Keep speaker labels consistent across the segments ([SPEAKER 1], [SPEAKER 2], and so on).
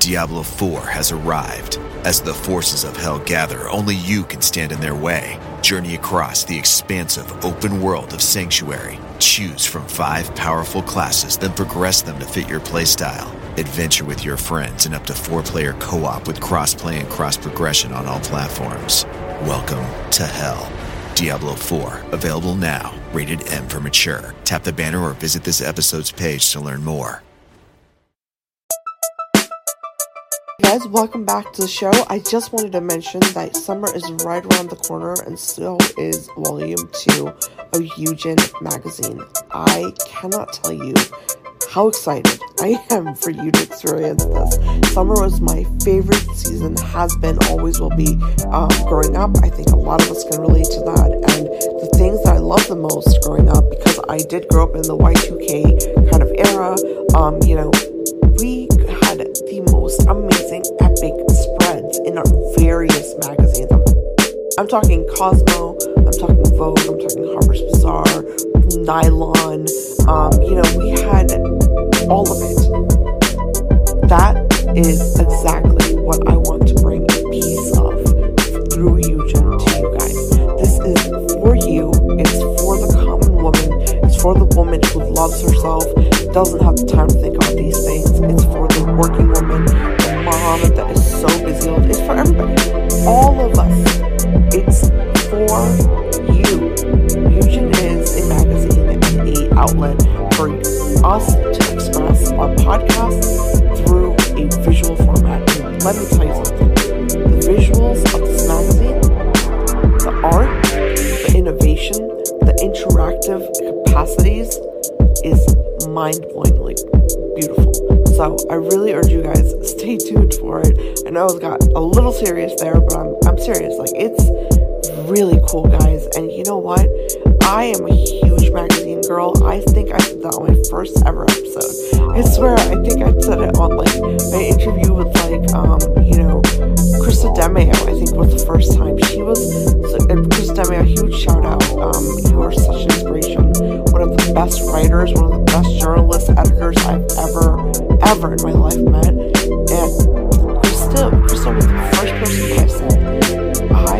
[SPEAKER 1] Diablo 4 has arrived. As the forces of hell gather, only you can stand in their way. Journey across the expansive open world of Sanctuary. Choose from 5 powerful classes, then progress them to fit your playstyle. Adventure with your friends in up to 4-player co-op with cross-play and cross-progression on all platforms. Welcome to hell. Diablo 4, available now. Rated M for mature. Tap the banner or visit this episode's page to learn more.
[SPEAKER 2] Hey guys, welcome back to the show. I just wanted to mention that summer is right around the corner, and so is volume 2 of Eugen magazine. I cannot tell you how excited I am for you to experience this. Summer was my favorite season, has been, always will be. Growing up, I think a lot of us can relate to that, and the things that I love the most growing up, because I did grow up in the Y2K kind of era, we had the most amazing epic spreads in our various magazines. I'm talking Cosmo, I'm talking Vogue, I'm talking Harper's Bazaar, Nylon, we had all of it. That is exactly what I want to bring a piece of through Eugen to you guys. This is for you, it's for the common woman, it's for the woman who loves herself, doesn't have the time to think about these things. It's for the working woman, the mom that is so busy. It's for everybody. All of us. It's for you. Eugen is a magazine and an outlet for us to express our podcast through a visual format. And let me tell you something. The visuals of this magazine, the art, the innovation, the interactive capacities is mind-blowingly beautiful. So I really urge you guys, stay tuned for it. I know it got a little serious there, but I'm serious. It's really cool, guys. And you know what? I am a huge magazine girl. I think I said that on my first ever episode. I swear, I think I said it on my interview with Krista DeMeo. I think was the first time. Krista DeMeo, a huge shout out. You are such an inspiration. One of the best writers, one of the best journalists, editors I've ever in my life met. And Krista was the first person that I said, I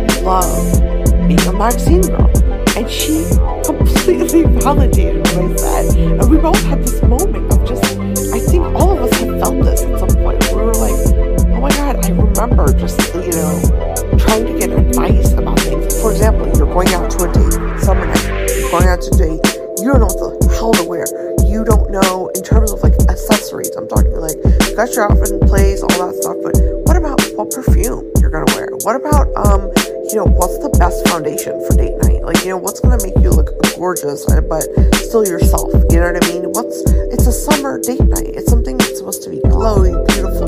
[SPEAKER 2] love being a magazine girl. And she completely validated what I said. And we both had this moment of I think all of us have felt this at some point. We were like, oh my God, I remember just, trying to get advice about things. For example, you're going out to a date, summer night, you're going out to a date, you don't know what the hell to wear. You don't know in terms of accessories. I'm talking you got your outfit in place, all that stuff, but what about what perfume you're going to wear? What about, what's the best foundation for date night? What's going to make you look gorgeous, but still yourself? You know what I mean? It's a summer date night. It's something that's supposed to be glowy, beautiful,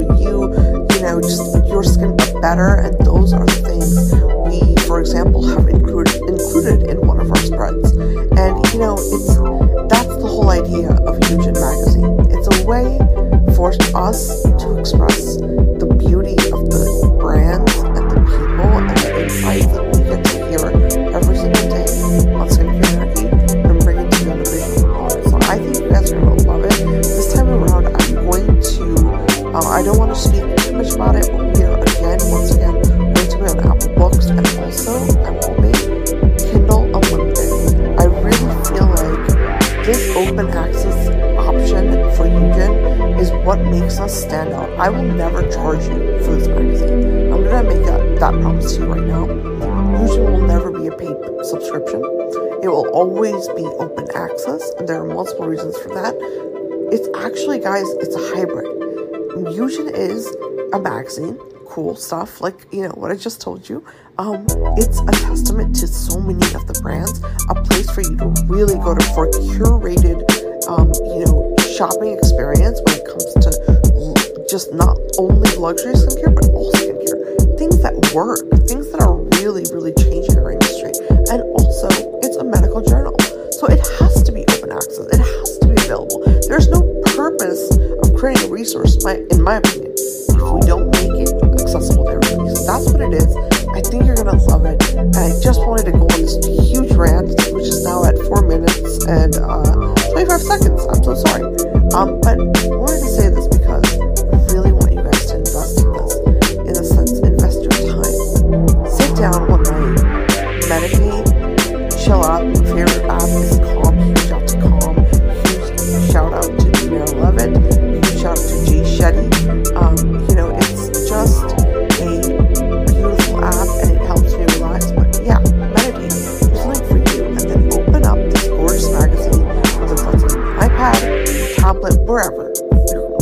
[SPEAKER 2] just your skin but better, and those are the things we, for example, have included in one of our spreads. And, that's the whole idea of Eugen magazine. It's a way for us to express the beauty of the brands and the people and the insights that we get to hear every single day on Skincare Anarchy and bring it to you on a visual component. So I think you guys are going to love it. This time around, I'm going to, I don't want to speak too much about it, but we are once again, going to be on Apple Books, and also, I'm hoping, Kindle Unlimited. I really feel like this open access option for Eugen is what makes us stand out. I will never charge you for this magazine. I'm going to make that promise to you right now. Eugen will never be a paid subscription. It will always be open access, and there are multiple reasons for that. It's actually, guys, it's a hybrid. Eugen is a magazine, cool stuff, what I just told you. It's a testament to so many of the brands, a place for you to really go to for curated, shopping experience when it comes to just not only luxury skincare, but all skincare. Things that work, things that are really, really changing our industry. And also, it's a medical journal. So it has to be open access. It has to be available. There's no purpose of creating a resource, in my opinion, if we don't make it accessible to everybody. So that's what it is. I think you're going to love it. And I just wanted to go on this huge rant, which is now at 4 minutes and 25 seconds. I'm so sorry. But I wanted to say this because I really want you guys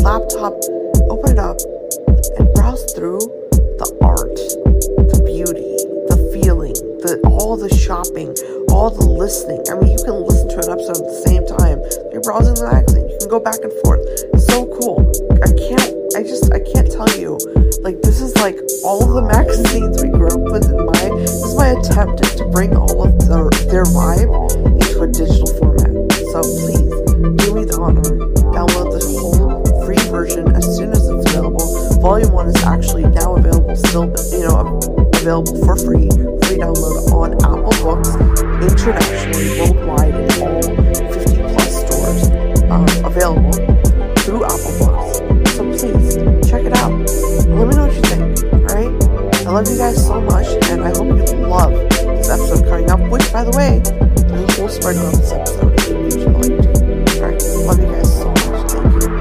[SPEAKER 2] laptop, open it up, and browse through the art, the beauty, the feeling, all the shopping, all the listening. I mean, you can listen to an episode at the same time you're browsing the magazine. You can go back and forth. It's so cool. I can't tell you. Like, this is like all of the magazines we grew up with this is my attempt to bring all of their vibe into a digital format. So please, do me the honor, download the whole free version as soon as it's available. Volume 1 is actually now available, available for free download on Apple Books, internationally, worldwide, in all 50 plus stores, available through Apple Books. So please, check it out. Let me know what you think, alright? I love you guys so much, and I hope you love this episode coming up, which, by the way, there's a whole spread on this episode if you usually like to. Alright, love you guys so much. Thank you.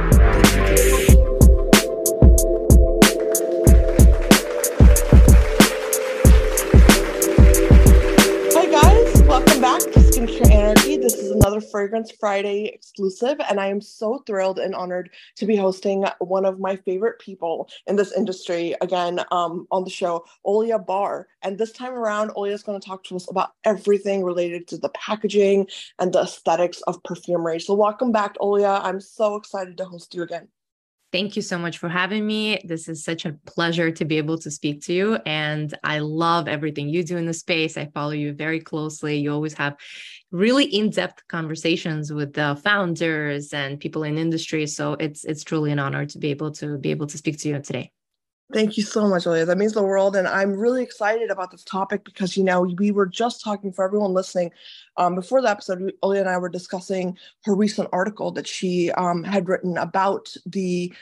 [SPEAKER 2] This is another Fragrance Friday exclusive, and I am so thrilled and honored to be hosting one of my favorite people in this industry again on the show, Olya Bar. And this time around, Olya is going to talk to us about everything related to the packaging and the aesthetics of perfumery. So welcome back, Olya. I'm so excited to host you again.
[SPEAKER 3] Thank you so much for having me. This is such a pleasure to be able to speak to you. And I love everything you do in the space. I follow you very closely. You always have really in-depth conversations with the founders and people in industry. So it's truly an honor to be able to speak to you today.
[SPEAKER 2] Thank you so much, Olya. That means the world. And I'm really excited about this topic because, we were just talking, for everyone listening, before the episode, Olya and I were discussing her recent article that she had written about the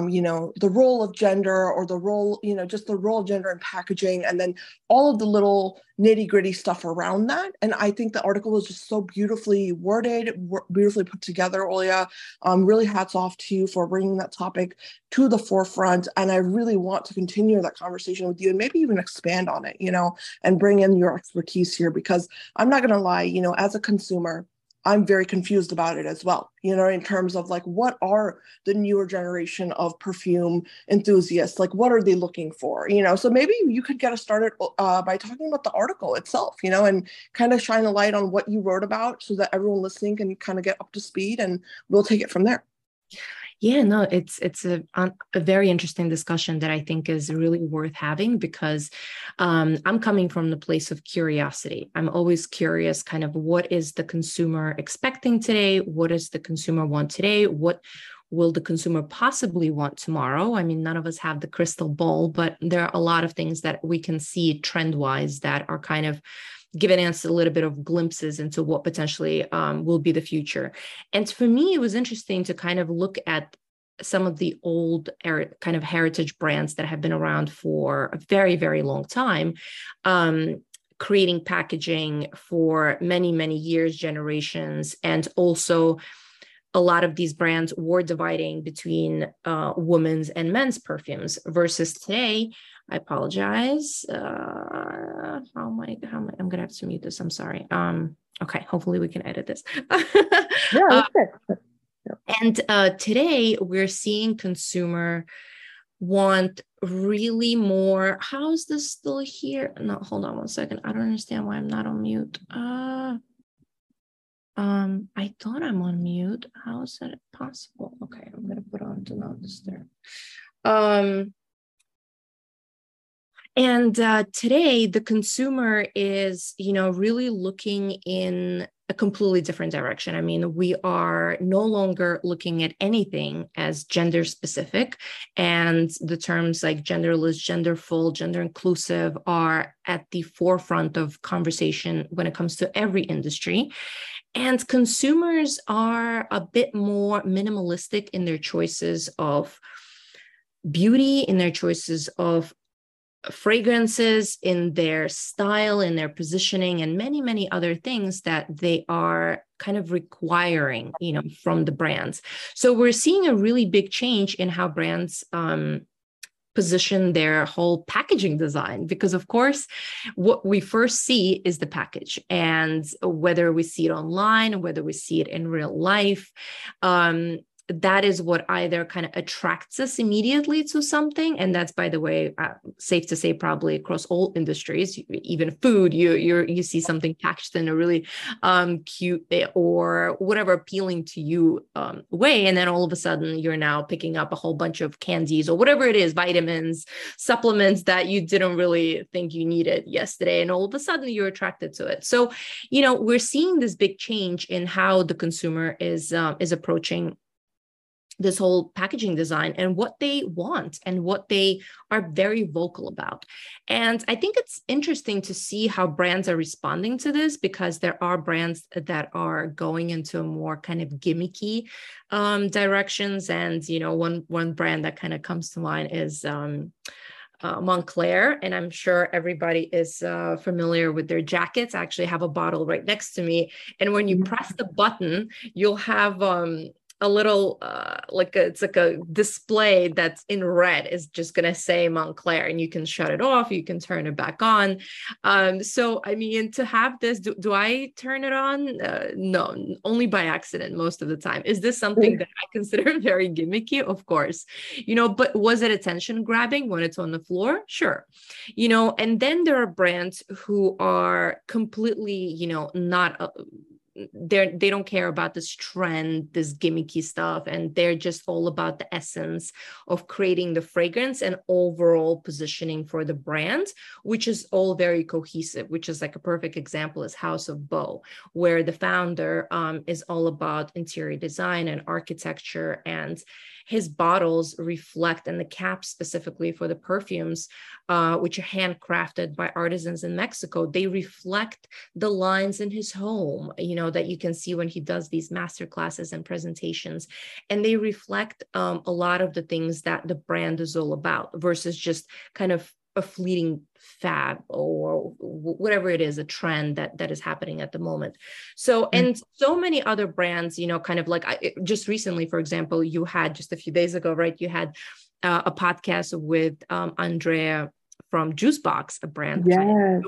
[SPEAKER 2] role of gender, or the role, just the role of gender in packaging, and then all of the little nitty gritty stuff around that. And I think the article was just so beautifully worded, beautifully put together, Olya. Really hats off to you for bringing that topic to the forefront. And I really want to continue that conversation with you and maybe even expand on it, and bring in your expertise here, because I'm not going to lie, as a consumer, I'm very confused about it as well, in terms of like, what are the newer generation of perfume enthusiasts? Like, what are they looking for? So maybe you could get us started by talking about the article itself, and kind of shine a light on what you wrote about so that everyone listening can kind of get up to speed, and we'll take it from there.
[SPEAKER 3] Yeah, no, it's a very interesting discussion that I think is really worth having, because I'm coming from the place of curiosity. I'm always curious, kind of, what is the consumer expecting today? What does the consumer want today? What will the consumer possibly want tomorrow? I mean, none of us have the crystal ball, but there are a lot of things that we can see trend-wise that are kind of giving us a little bit of glimpses into what potentially will be the future. And for me, it was interesting to kind of look at some of the old kind of heritage brands that have been around for a very, very long time, creating packaging for many, many years, generations. And also a lot of these brands were dividing between women's and men's perfumes, versus today. I apologize. I'm going to have to mute this. I'm sorry. Okay. Hopefully we can edit this.
[SPEAKER 2] Yeah.
[SPEAKER 3] And today we're seeing consumer want really more. How is this still here? No, hold on one second. I don't understand why I'm not on mute. I thought I'm on mute. How is that possible? Okay, I'm going to put on Do Not Disturb. And today, the consumer is, really looking in a completely different direction. I mean, we are no longer looking at anything as gender specific, and the terms like genderless, genderful, gender inclusive are at the forefront of conversation when it comes to every industry. And consumers are a bit more minimalistic in their choices of beauty, in their choices of fragrances, in their style, in their positioning, and many, many other things that they are kind of requiring, from the brands. So we're seeing a really big change in how brands position their whole packaging design, because of course, what we first see is the package, and whether we see it online, whether we see it in real life, that is what either kind of attracts us immediately to something. And that's, by the way, safe to say, probably across all industries, even food, you see something packaged in a really cute or whatever appealing to you way. And then all of a sudden you're now picking up a whole bunch of candies or whatever it is, vitamins, supplements that you didn't really think you needed yesterday. And all of a sudden you're attracted to it. So, we're seeing this big change in how the consumer is approaching this whole packaging design and what they want and what they are very vocal about. And I think it's interesting to see how brands are responding to this, because there are brands that are going into a more kind of gimmicky directions. And, one brand that kind of comes to mind is Moncler. And I'm sure everybody is familiar with their jackets. I actually have a bottle right next to me. And when you press the button, you'll have a little it's like a display that's in red is just going to say Moncler, and you can shut it off, you can turn it back on. So I mean, to have this, do I turn it on? No, only by accident most of the time. Is this something that I consider very gimmicky? Of course, but was it attention grabbing when it's on the floor? Sure. And then there are brands who are completely, not they don't care about this trend, this gimmicky stuff, and they're just all about the essence of creating the fragrance and overall positioning for the brand, which is all very cohesive, which is like a perfect example is House of Bow, where the founder is all about interior design and architecture, and his bottles reflect, and the caps specifically for the perfumes, which are handcrafted by artisans in Mexico, they reflect the lines in his home, that you can see when he does these master classes and presentations. And they reflect a lot of the things that the brand is all about, versus just kind of a fleeting fad or whatever it is, a trend that is happening at the moment. So, and so many other brands, kind of like just recently, for example, you had just a few days ago, right? You had a podcast with Andrea from Juicebox, a brand.
[SPEAKER 2] Yes.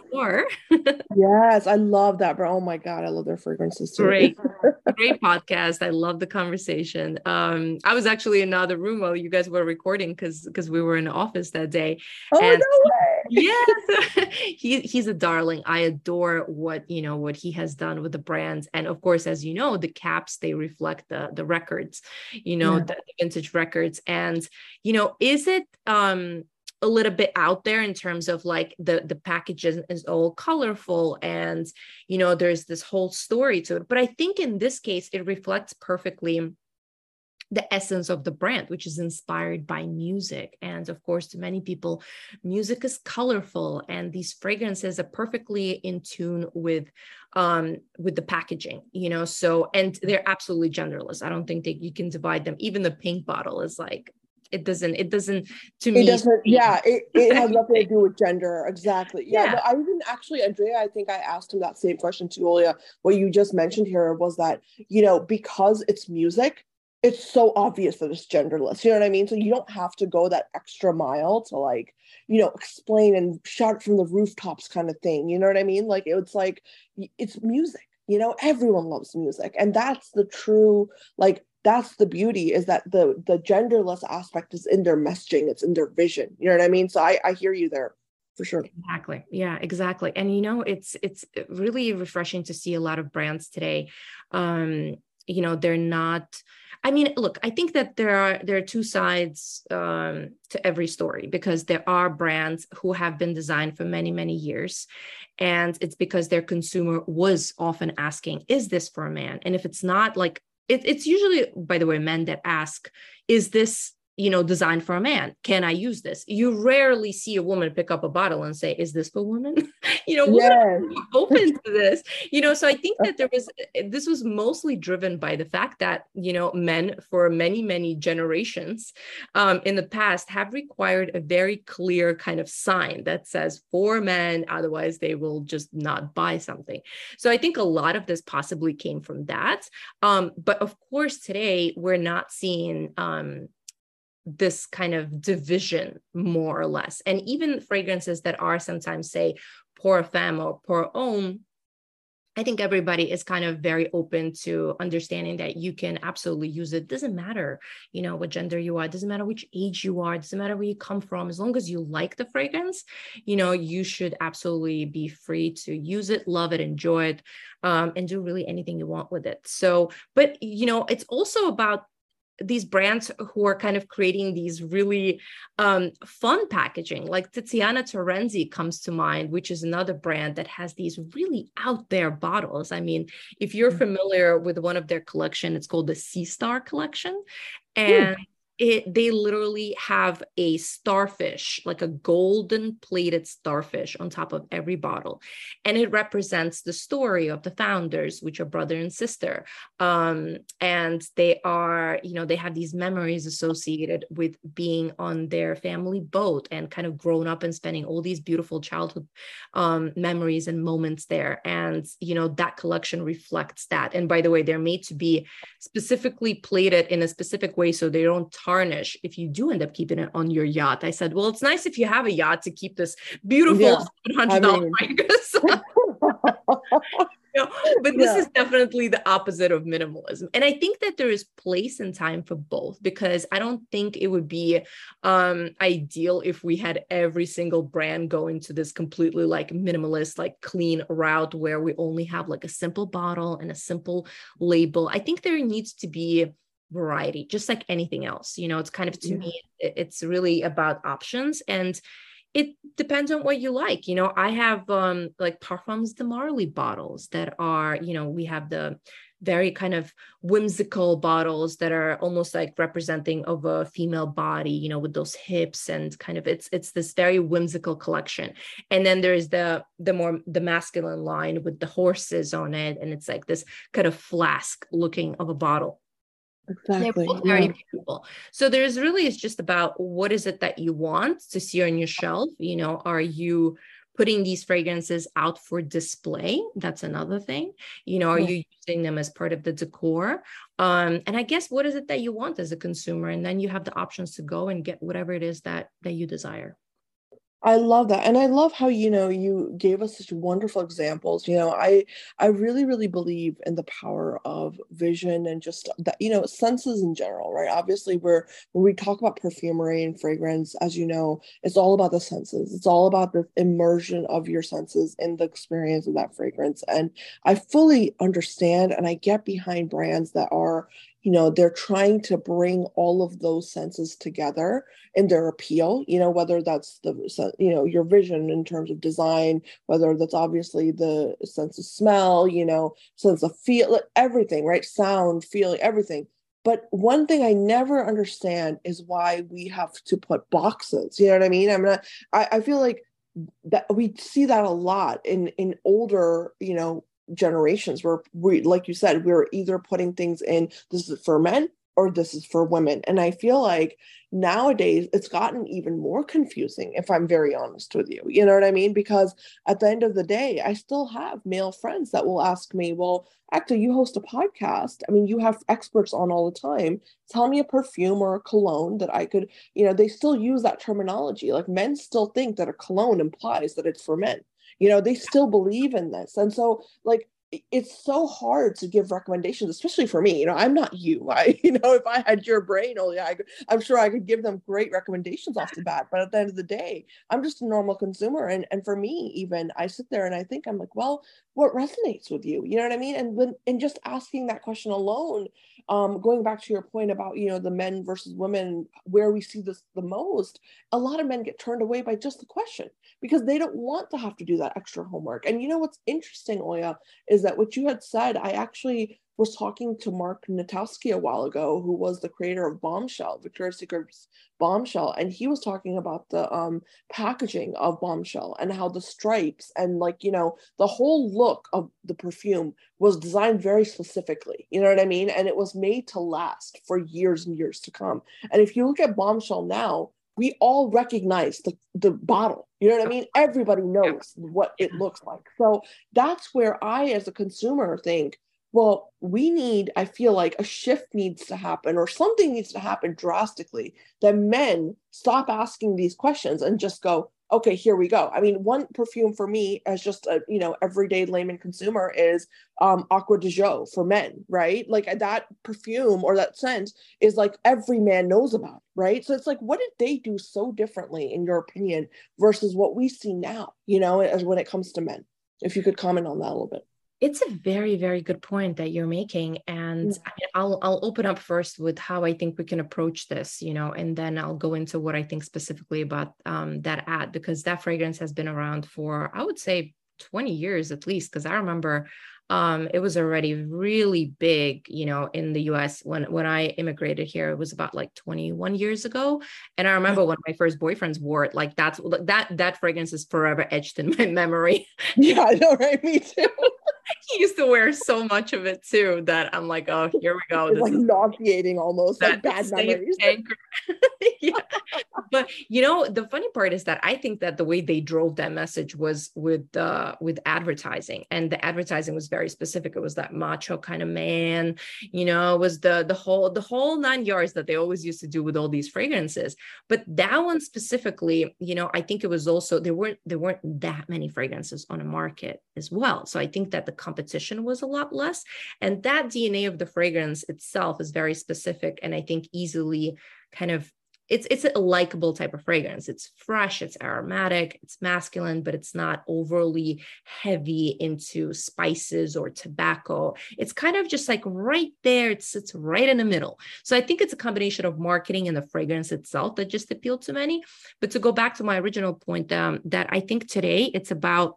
[SPEAKER 2] Yes, I love that, bro. Oh my God, I love their fragrances too.
[SPEAKER 3] Great podcast. I love the conversation. I was actually in another room while you guys were recording because we were in the office that day.
[SPEAKER 2] Oh, and no way.
[SPEAKER 3] Yes, he's a darling. I adore what he has done with the brands. And of course, as you know, the caps, they reflect the records, the vintage records. And, is it a little bit out there in terms of like the package is all colorful and, there's this whole story to it. But I think in this case, it reflects perfectly the essence of the brand, which is inspired by music. And of course, to many people, music is colorful, and these fragrances are perfectly in tune with the packaging, so, and they're absolutely genderless. I don't think that you can divide them. Even the pink bottle is like, it doesn't to me.
[SPEAKER 2] It doesn't, it has nothing to do with gender. Exactly. Yeah. But I even actually, Andrea, I think I asked him that same question to Julia. What you just mentioned here was that, because it's music, it's so obvious that it's genderless. You know what I mean? So you don't have to go that extra mile to like, explain and shout it from the rooftops kind of thing. You know what I mean? Like, it's like, it's music, everyone loves music. And that's the true, like, that's the beauty, is that the genderless aspect is in their messaging. It's in their vision. You know what I mean? So I hear you there for sure.
[SPEAKER 3] Exactly. Yeah, exactly. And, it's really refreshing to see a lot of brands today. They're not, I mean, look, I think that there are two sides to every story, because there are brands who have been designed for many, many years. And it's because their consumer was often asking, is this for a man? And if it's not, like, it's usually, by the way, men that ask, is this, designed for a man? Can I use this? You rarely see a woman pick up a bottle and say, is this for women? Women are open to this, so I think that this was mostly driven by the fact that, men for many, many generations in the past have required a very clear kind of sign that says for men, otherwise they will just not buy something. So I think a lot of this possibly came from that. But of course, today we're not seeing this kind of division, more or less. And even fragrances that are sometimes, say, pour femme or pour homme, I think everybody is kind of very open to understanding that you can absolutely use it. Doesn't matter, what gender you are. It doesn't matter which age you are. It doesn't matter where you come from. As long as you like the fragrance, you should absolutely be free to use it, love it, enjoy it, and do really anything you want with it. So, but, it's also about these brands who are kind of creating these really fun packaging, like Tiziana Terenzi comes to mind, which is another brand that has these really out there bottles. I mean, if you're familiar with one of their collection, it's called the Sea Star collection. And they literally have a starfish, like a golden plated starfish on top of every bottle. And it represents the story of the founders, which are brother and sister. And they are, they have these memories associated with being on their family boat and kind of grown up and spending all these beautiful childhood memories and moments there. And, that collection reflects that. And by the way, they're made to be specifically plated in a specific way so they don't tarnish if you do end up keeping it on your yacht. I said, well, it's nice if you have a yacht to keep this beautiful $700 fragrance. But this is definitely the opposite of minimalism. And I think that there is place and time for both, because I don't think it would be ideal if we had every single brand going to this completely like minimalist, like clean route where we only have like a simple bottle and a simple label. I think there needs to be variety, just like anything else. It's kind of, to me, it's really about options, and it depends on what you like. I have like Parfums de Marly bottles that are, we have the very kind of whimsical bottles that are almost like representing of a female body, with those hips, and kind of it's this very whimsical collection. And then there's the masculine line with the horses on it, and it's like this kind of flask looking of a bottle.
[SPEAKER 2] Exactly.
[SPEAKER 3] They're both very beautiful. So there's really, it's just about what is it that you want to see on your shelf. Are you putting these fragrances out for display? That's another thing. Are you using them as part of the decor? And I guess, what is it that you want as a consumer? And then you have the options to go and get whatever it is that you desire.
[SPEAKER 2] I love that. And I love how, you gave us such wonderful examples. I really, really believe in the power of vision and just that, senses in general, right? Obviously, when we talk about perfumery and fragrance, as you know, it's all about the senses. It's all about the immersion of your senses in the experience of that fragrance. And I fully understand and I get behind brands that are, they're trying to bring all of those senses together in their appeal, whether that's your vision in terms of design, whether that's obviously the sense of smell, sense of feel, everything, right? Sound, feeling, everything. But one thing I never understand is why we have to put boxes. You know what I mean? I feel like that we see that a lot in older, generations where like you said, we're either putting things in, this is for men or this is for women. And I feel like nowadays it's gotten even more confusing, if I'm very honest with you. You know what I mean? Because at the end of the day, I still have male friends that will ask me, well, actually, you host a podcast. I mean, you have experts on all the time. Tell me a perfume or a cologne that I could, they still use that terminology. Like, men still think that a cologne implies that it's for men. They still believe in this. And so, like, it's so hard to give recommendations, especially for me. I'm not you. If I had your brain, I'm sure I could give them great recommendations off the bat. But at the end of the day, I'm just a normal consumer. And for me, even, I sit there and I think, I'm like, well, what resonates with you? You know what I mean? And just asking that question alone, going back to your point about, the men versus women, where we see this the most, a lot of men get turned away by just the question because they don't want to have to do that extra homework. And what's interesting, Oya, is that what you had said, I actually was talking to Mark Natowski a while ago, who was the creator of Bombshell, Victoria's Secret's Bombshell. And he was talking about the packaging of Bombshell and how the stripes and the whole look of the perfume was designed very specifically. You know what I mean? And it was made to last for years and years to come. And if you look at Bombshell now, we all recognize the bottle. You know what I mean? Everybody knows what it looks like. So that's where I, as a consumer, think, well, I feel like a shift needs to happen, or something needs to happen drastically, that men stop asking these questions and just go, okay, here we go. I mean, one perfume for me as just a, everyday layman consumer is Aqua de Jo for men, right? Like that perfume or that scent is like every man knows about, right? So it's like, what did they do so differently, in your opinion, versus what we see now, as when it comes to men? If you could comment on that a little bit.
[SPEAKER 3] It's a very, very good point that you're making. And I mean, I'll open up first with how I think we can approach this, and then I'll go into what I think specifically about that ad, because that fragrance has been around for, I would say, 20 years at least, because I remember it was already really big, in the US when I immigrated here. It was about like 21 years ago. And I remember when my first boyfriends wore it, like that fragrance is forever etched in my memory.
[SPEAKER 2] Yeah, I know, right? Me too.
[SPEAKER 3] He used to wear so much of it too that I'm like, oh, here we go.
[SPEAKER 2] It's like nauseating almost, like bad memories.
[SPEAKER 3] Yeah. But the funny part is that I think that the way they drove that message was with advertising, and the advertising was very specific. It was that macho kind of man, it was the whole 9 yards that they always used to do with all these fragrances. But that one specifically, I think it was also there weren't that many fragrances on the market as well. So I think that the competition was a lot less, and that DNA of the fragrance itself is very specific, and I think easily kind of it's a likable type of fragrance. It's fresh, it's aromatic, it's masculine, but it's not overly heavy into spices or tobacco. It's kind of just like right there. It sits right in the middle. So I think it's a combination of marketing and the fragrance itself that just appealed to many. But to go back to my original point, that I think today it's about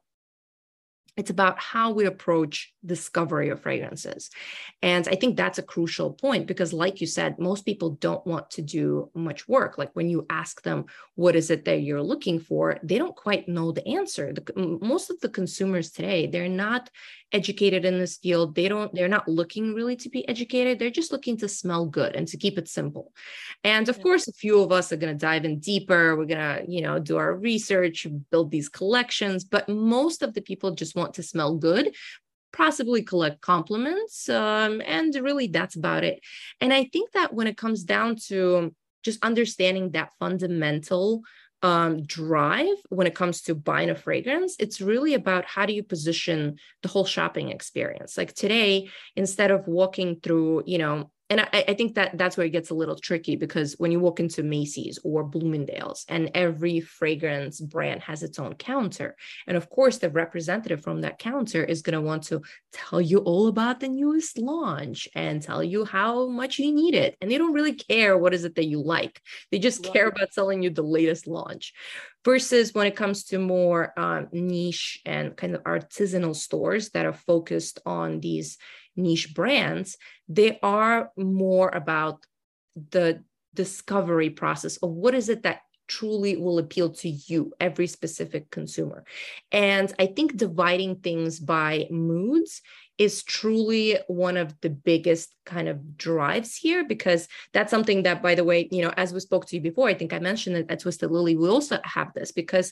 [SPEAKER 3] how we approach discovery of fragrances. And I think that's a crucial point, because like you said, most people don't want to do much work. Like when you ask them, what is it that you're looking for? They don't quite know the answer. Most of the consumers today, they're not educated in this field. They're not looking really to be educated. They're just looking to smell good and to keep it simple. And of course, a few of us are going to dive in deeper. We're going to, do our research, build these collections, but most of the people just want to smell good, possibly collect compliments. And really that's about it. And I think that when it comes down to just understanding that fundamental drive when it comes to buying a fragrance, it's really about how do you position the whole shopping experience. Like today, instead of walking through, and I think that that's where it gets a little tricky, because when you walk into Macy's or Bloomingdale's, and every fragrance brand has its own counter. And of course, the representative from that counter is going to want to tell you all about the newest launch and tell you how much you need it. And they don't really care what is it that you like. They just care about selling you the latest launch. Versus when it comes to more niche and kind of artisanal stores that are focused on these niche brands, they are more about the discovery process of what is it that truly will appeal to you, every specific consumer. And I think dividing things by moods is truly one of the biggest kind of drives here, because that's something that, by the way, as we spoke to you before, I think I mentioned it at Twisted Lily, we also have this, because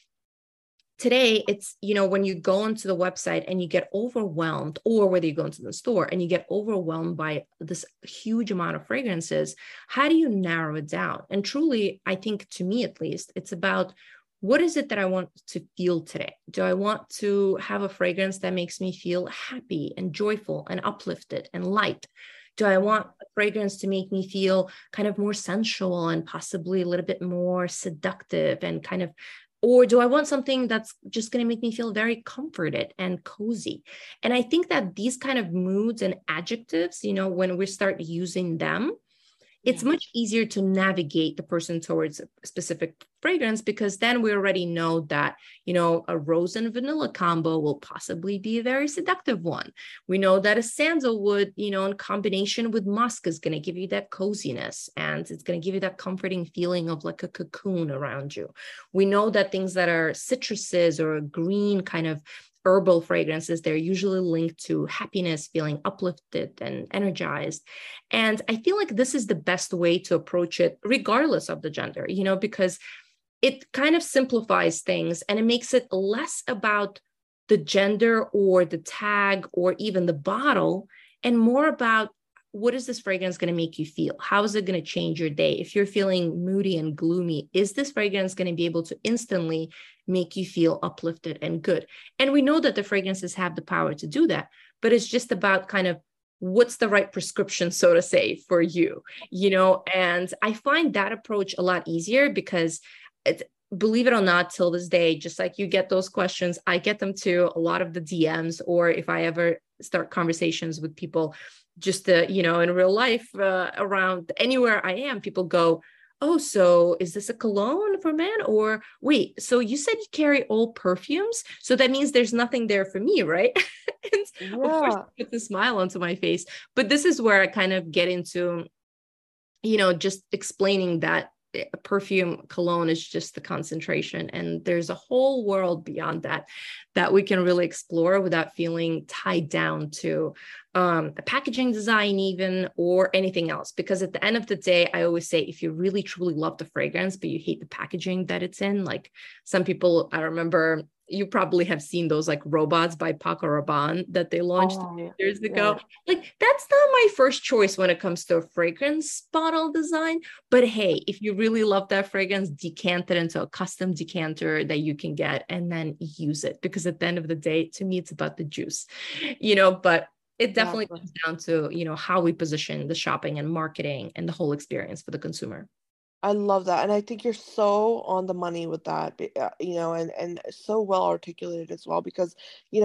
[SPEAKER 3] today it's, when you go onto the website and you get overwhelmed, or whether you go into the store and you get overwhelmed by this huge amount of fragrances, how do you narrow it down? And truly, I think, to me at least, it's about, what is it that I want to feel today? Do I want to have a fragrance that makes me feel happy and joyful and uplifted and light? Do I want a fragrance to make me feel kind of more sensual and possibly a little bit more seductive and kind of, or do I want something that's just going to make me feel very comforted and cozy? And I think that these kind of moods and adjectives, when we start using them, it's much easier to navigate the person towards a specific fragrance, because then we already know that, a rose and vanilla combo will possibly be a very seductive one. We know that a sandalwood, in combination with musk is going to give you that coziness, and it's going to give you that comforting feeling of like a cocoon around you. We know that things that are citruses or a green kind of herbal fragrances, they're usually linked to happiness, feeling uplifted and energized. And I feel like this is the best way to approach it, regardless of the gender, because it kind of simplifies things and it makes it less about the gender or the tag or even the bottle, and more about what is this fragrance going to make you feel? How is it going to change your day? If you're feeling moody and gloomy, is this fragrance going to be able to instantly make you feel uplifted and good? And we know that the fragrances have the power to do that, but it's just about kind of what's the right prescription, so to say, for you, and I find that approach a lot easier because believe it or not, till this day, just like you get those questions, I get them too, a lot of the DMs, or if I ever start conversations with people, just in real life, around anywhere I am, people go, oh, so is this a cologne for men? Or wait, so you said you carry all perfumes, so that means there's nothing there for me, right? And of course, it puts a smile onto my face. But this is where I kind of get into, just explaining that a perfume cologne is just the concentration, and there's a whole world beyond that we can really explore without feeling tied down to the packaging design even, or anything else. Because at the end of the day, I always say, if you really truly love the fragrance but you hate the packaging that it's in, like some people, I remember you probably have seen those like robots by Paco Rabanne that they launched years ago. Yeah. Like, that's not my first choice when it comes to a fragrance bottle design. But hey, if you really love that fragrance, decant it into a custom decanter that you can get and then use it. Because at the end of the day, to me, it's about the juice, but it definitely comes down to, how we position the shopping and marketing and the whole experience for the consumer.
[SPEAKER 2] I love that. And I think you're so on the money with that, and so well articulated as well, because,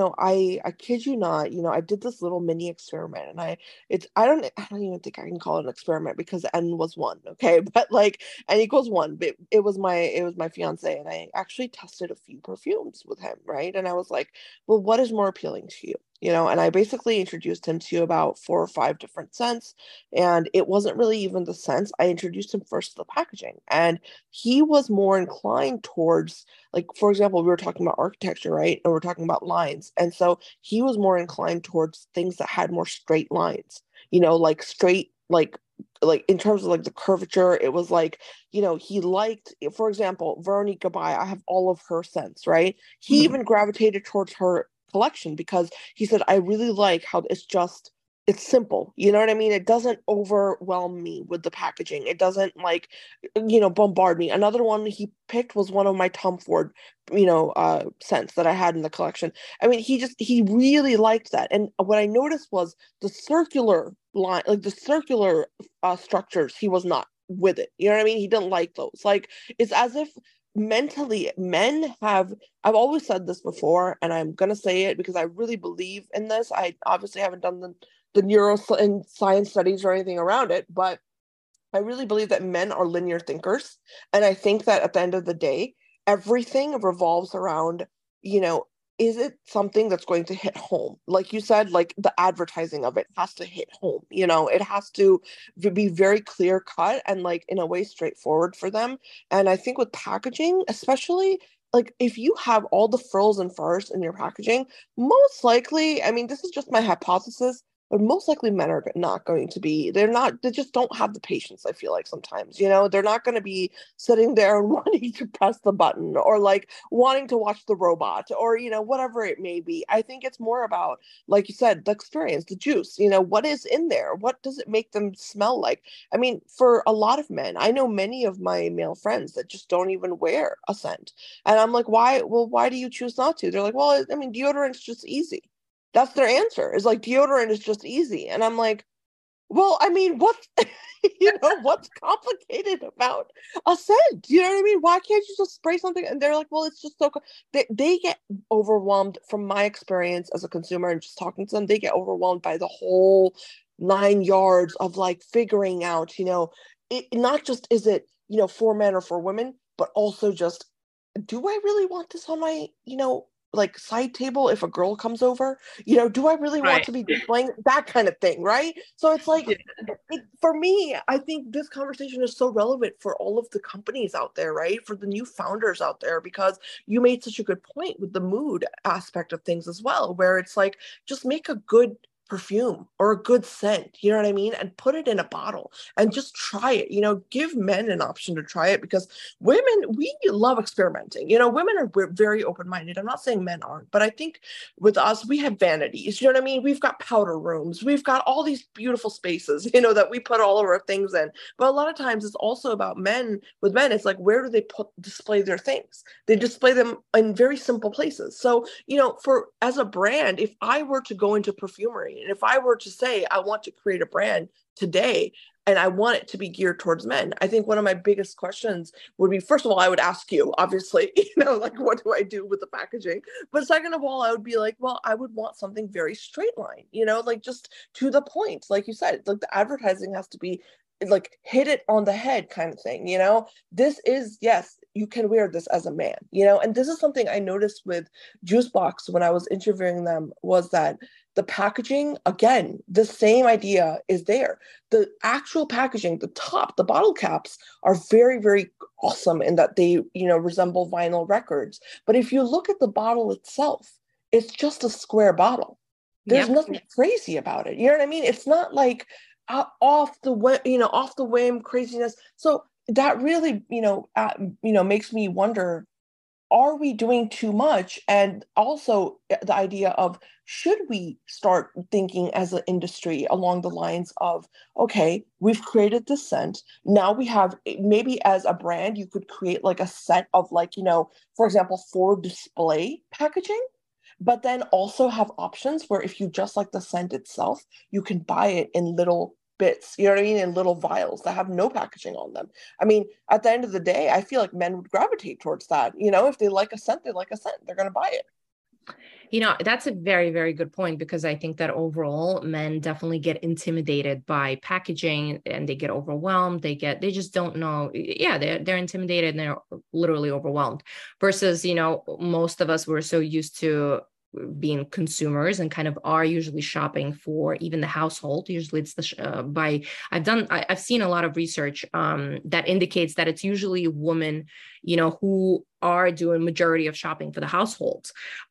[SPEAKER 2] I kid you not, I did this little mini experiment, and I don't even think I can call it an experiment, because N was 1. Okay. But like N equals 1, but it was my fiance, and I actually tested a few perfumes with him. Right. And I was like, well, what is more appealing to you? And I basically introduced him to about 4 or 5 different scents, and it wasn't really even the scents. I introduced him first to the packaging, and he was more inclined towards, like, for example, we were talking about architecture, right? And we're talking about lines. And so he was more inclined towards things that had more straight lines, like straight, like in terms of like the curvature. It was like, he liked, for example, Veronica Bay. I have all of her scents, right? He even gravitated towards her collection because he said, I really like how it's simple. You know what I mean? It doesn't overwhelm me with the packaging. It doesn't like, bombard me. Another one he picked was one of my Tom Ford, scents that I had in the collection. I mean, he really liked that. And what I noticed was the circular line, like the circular structures, he was not with it. You know what I mean? He didn't like those. Like, it's as if mentally I've always said this before, and I'm going to say it because I really believe in this. I obviously haven't done the neuroscience studies or anything around it, but I really believe that men are linear thinkers. And I think that at the end of the day, everything revolves around, is it something that's going to hit home? Like you said, like the advertising of it has to hit home. It has to be very clear cut and like in a way straightforward for them. And I think with packaging, especially, like if you have all the frills and furs in your packaging, most likely, I mean, this is just my hypothesis, but most likely men are not going to be, they just don't have the patience, I feel like sometimes, they're not going to be sitting there and wanting to press the button or like wanting to watch the robot or, whatever it may be. I think it's more about, like you said, the experience, the juice, what is in there? What does it make them smell like? I mean, for a lot of men, I know many of my male friends that just don't even wear a scent. And I'm like, why? Well, why do you choose not to? They're like, well, I mean, deodorant's just easy. That's their answer, is like deodorant is just easy. And I'm like, well, I mean, what's complicated about a scent? You know what I mean? Why can't you just spray something? And they're like, well, it's just so they get overwhelmed. From my experience as a consumer and just talking to them, they get overwhelmed by the whole 9 yards of like figuring out, not just is it, for men or for women, but also just, do I really want this on my, like side table if a girl comes over? Do I really want to be displaying that kind of thing, right? So it's like, for me, I think this conversation is so relevant for all of the companies out there, right? For the new founders out there, because you made such a good point with the mood aspect of things as well, where it's like, just make a good perfume or a good scent, you know what I mean? And put it in a bottle and just try it, give men an option to try it, because women, we love experimenting. Women are very open-minded. I'm not saying men aren't, but I think with us, we have vanities, you know what I mean? We've got powder rooms, we've got all these beautiful spaces, that we put all of our things in. But a lot of times it's also about men. With men, it's like, where do they display their things? They display them in very simple places. So, as a brand, if I were to go into perfumery, and if I were to say, I want to create a brand today, and I want it to be geared towards men, I think one of my biggest questions would be, first of all, I would ask you, obviously, like, what do I do with the packaging? But second of all, I would be like, well, I would want something very straight line, like just to the point. Like you said, like the advertising has to be like hit it on the head kind of thing. This is, yes, you can wear this as a man, and this is something I noticed with Juicebox when I was interviewing them, was that the packaging, again, the same idea is there. The actual packaging, the bottle caps are very, very awesome in that they, resemble vinyl records. But if you look at the bottle itself, it's just a square bottle. There's nothing crazy about it. You know what I mean? It's not like off the whim craziness. So that really, makes me wonder, are we doing too much? And also the idea of, should we start thinking as an industry along the lines of, okay, we've created this scent. Now we have, maybe as a brand, you could create like a set of like, for example, for display packaging, but then also have options where if you just like the scent itself, you can buy it in little bits, you know what I mean, in little vials that have no packaging on them. I mean, at the end of the day, I feel like men would gravitate towards that. If they like a scent, they like a scent, they're going to buy it.
[SPEAKER 3] That's a very, very good point, because I think that overall men definitely get intimidated by packaging, and they get overwhelmed. They just don't know. Yeah, they're intimidated and they're literally overwhelmed, versus, most of us were so used to being consumers and kind of are usually shopping for even the household. Usually it's I've seen a lot of research that indicates that it's usually women, who are doing majority of shopping for the households.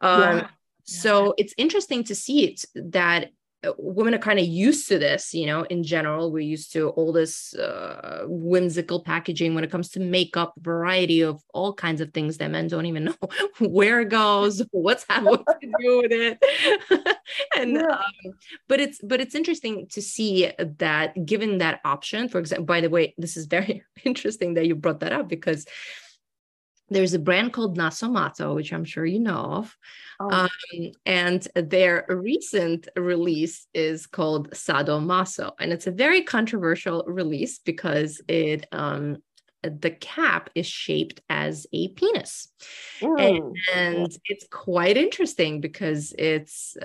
[SPEAKER 3] So it's interesting to see it that women are kind of used to this, in general. We're used to all this whimsical packaging when it comes to makeup, variety of all kinds of things that men don't even know where it goes, what to do with it. And but it's interesting to see that, given that option, for example, by the way, this is very interesting that you brought that up, because there's a brand called Naso Mato, which I'm sure you know of. And their recent release is called Sadomaso. And it's a very controversial release because the cap is shaped as a penis. And it's quite interesting because it's,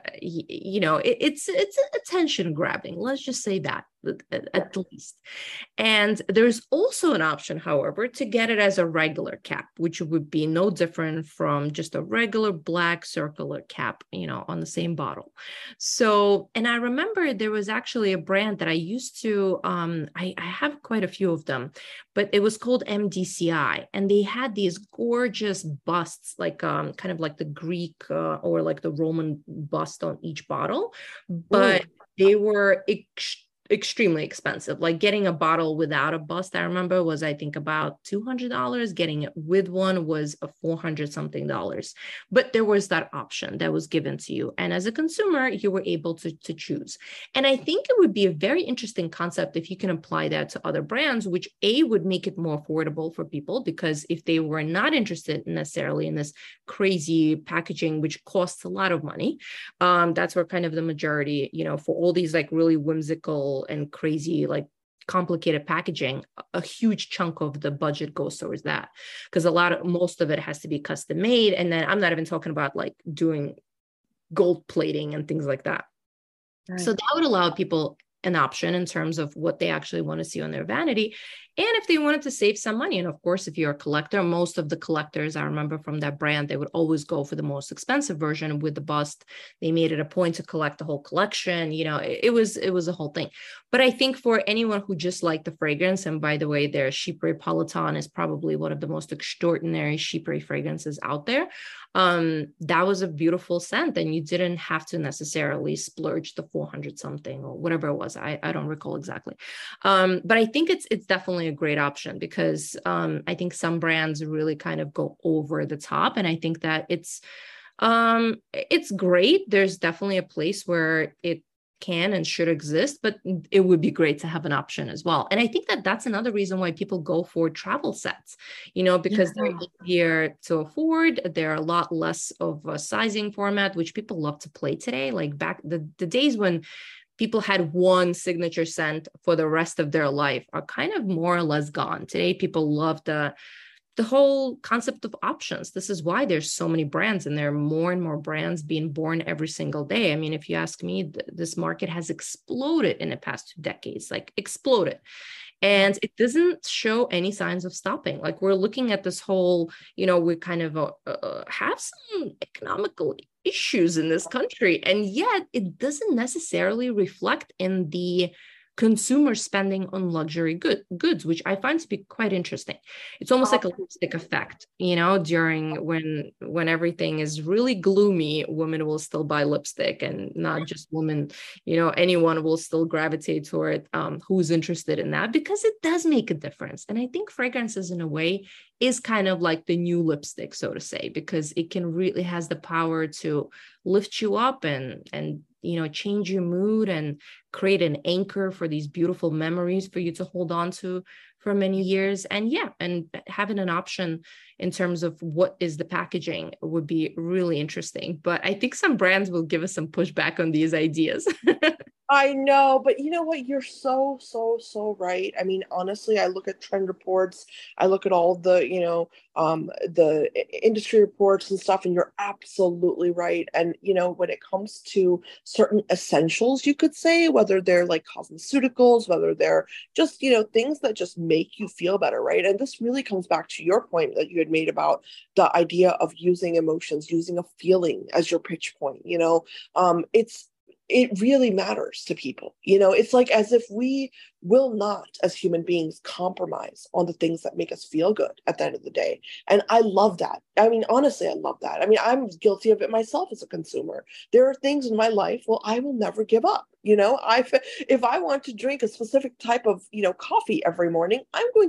[SPEAKER 3] it's attention grabbing. Let's just say that. At least. And there's also an option, however, to get it as a regular cap, which would be no different from just a regular black circular cap, on the same bottle. So, and I remember there was actually a brand that I used to, I have quite a few of them, but it was called MDCI, and they had these gorgeous busts, like kind of like the Greek or like the Roman bust on each bottle, but they were extremely expensive. Like getting a bottle without a bust, I remember, was I think about $200. Getting it with one was a $400 something. But there was that option that was given to you, and as a consumer, you were able to choose. And I think it would be a very interesting concept if you can apply that to other brands, which would make it more affordable for people, because if they were not interested necessarily in this crazy packaging, which costs a lot of money, that's where kind of the majority, for all these like really whimsical and crazy, like complicated packaging, a huge chunk of the budget goes towards that, because most of it has to be custom made. And then I'm not even talking about like doing gold plating and things like that. Right. So that would allow people an option in terms of what they actually want to see on their vanity. And if they wanted to save some money, and of course, if you're a collector, most of the collectors I remember from that brand, they would always go for the most expensive version with the bust. They made it a point to collect the whole collection. It was a whole thing. But I think for anyone who just liked the fragrance, and by the way, their Chypre Paletton is probably one of the most extraordinary Chypre fragrances out there. That was a beautiful scent, and you didn't have to necessarily splurge the 400 something or whatever it was. I don't recall exactly. But I think it's definitely a great option, because I think some brands really kind of go over the top, and I think that it's great. There's definitely a place where it can and should exist, but it would be great to have an option as well. And I think that that's another reason why people go for travel sets, because they're easier to afford. They're a lot less of a sizing format, which people love to play today. Like back the days when people had one signature scent for the rest of their life are kind of more or less gone. Today, people love the whole concept of options. This is why there's so many brands, and there are more and more brands being born every single day. I mean, if you ask me, this market has exploded in the past 2 decades, like exploded. And it doesn't show any signs of stopping. Like, we're looking at this whole, we kind of have some economical issues in this country, and yet it doesn't necessarily reflect in the consumer spending on luxury goods, which I find to be quite interesting. It's almost like a lipstick effect, during when everything is really gloomy, women will still buy lipstick, and not just women, anyone will still gravitate toward who's interested in that, because it does make a difference. And I think fragrances in a way is kind of like the new lipstick, so to say, because it can really has the power to lift you up and change your mood and create an anchor for these beautiful memories for you to hold on to for many years. And having an option in terms of what is the packaging would be really interesting. But I think some brands will give us some pushback on these ideas.
[SPEAKER 2] I know, but you know what? You're so, so, so right. I mean, honestly, I look at trend reports, I look at all the, the industry reports and stuff, and you're absolutely right. And, when it comes to certain essentials, you could say, whether they're like cosmeceuticals, whether they're just, things that just make you feel better, right? And this really comes back to your point that you had made about the idea of using emotions, using a feeling as your pitch point. It really matters to people. It's like as if we will not, as human beings, compromise on the things that make us feel good at the end of the day. And I love that. I mean, honestly, I love that. I mean, I'm guilty of it myself as a consumer. There are things in my life, I will never give up. If I want to drink a specific type of, coffee every morning, I'm going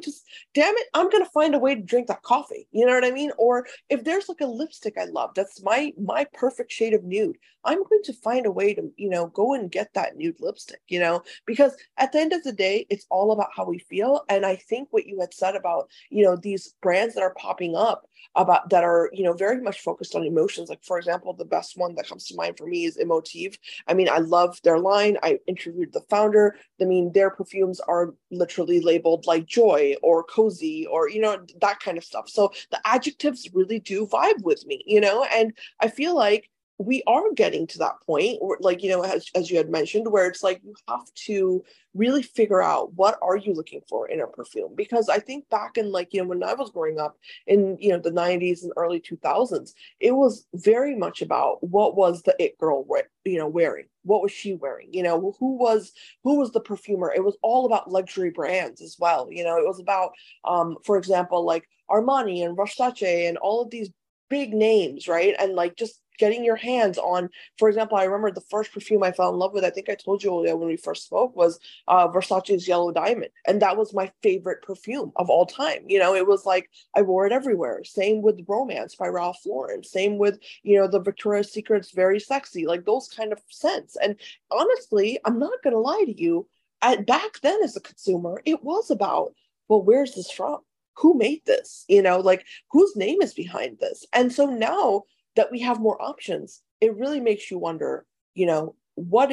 [SPEAKER 2] to find a way to drink that coffee. You know what I mean? Or if there's like a lipstick I love, that's my perfect shade of nude, I'm going to find a way to, go and get that nude lipstick, because at the end of the day, it's all about how we feel. And I think what you had said about, these brands that are popping up about that are, very much focused on emotions. Like, for example, the best one that comes to mind for me is Emotive. I mean, I love their line. I interviewed the founder. I mean, their perfumes are literally labeled like joy or cozy or, that kind of stuff. So the adjectives really do vibe with me, and I feel like we are getting to that point where, like, as you had mentioned, where it's like you have to really figure out what are you looking for in a perfume. Because I think back in when I was growing up in, the 90s and early 2000s, it was very much about what was the it girl, wearing. What was she wearing? Who was the perfumer? It was all about luxury brands as well. It was about, for example, like Armani and Versace and all of these big names, right? And like just getting your hands on, for example, I remember the first perfume I fell in love with, I think I told you when we first spoke, was Versace's Yellow Diamond. And that was my favorite perfume of all time. It was like, I wore it everywhere. Same with Romance by Ralph Lauren. Same with, the Victoria's Secret's Very Sexy, like those kind of scents. And honestly, I'm not going to lie to you, back then as a consumer, it was about, well, where's this from? Who made this? Like whose name is behind this? And so now that we have more options, it really makes you wonder,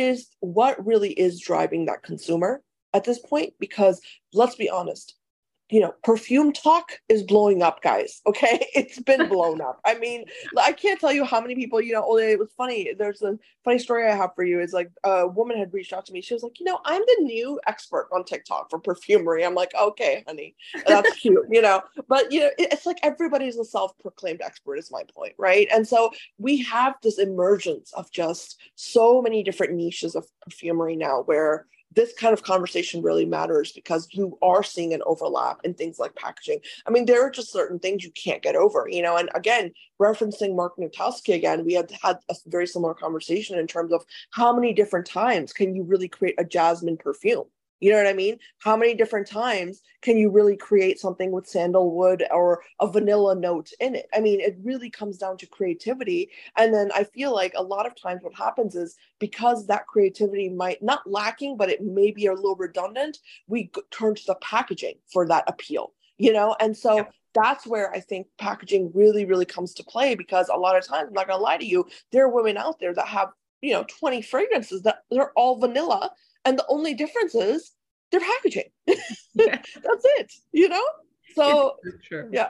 [SPEAKER 2] what really is driving that consumer at this point? Because let's be honest, perfume talk is blowing up, guys. Okay. It's been blown up. I mean, I can't tell you how many people, it was funny. There's a funny story I have for you. Is like a woman had reached out to me. She was like, I'm the new expert on TikTok for perfumery. I'm like, okay, honey, that's cute, but it's like everybody's a self-proclaimed expert is my point. Right. And so we have this emergence of just so many different niches of perfumery now where this kind of conversation really matters because you are seeing an overlap in things like packaging. I mean, there are just certain things you can't get over, and again, referencing Mark Notowski again, we had a very similar conversation in terms of how many different times can you really create a jasmine perfume? You know what I mean? How many different times can you really create something with sandalwood or a vanilla note in it? I mean, it really comes down to creativity. And then I feel like a lot of times what happens is because that creativity might not lacking, but it may be a little redundant, we turn to the packaging for that appeal, And so that's where I think packaging really, really comes to play because a lot of times, I'm not going to lie to you, there are women out there that have, 20 fragrances that they're all vanilla. And the only difference is their packaging.
[SPEAKER 3] Yeah.
[SPEAKER 2] That's it, So
[SPEAKER 3] Sure.
[SPEAKER 2] yeah.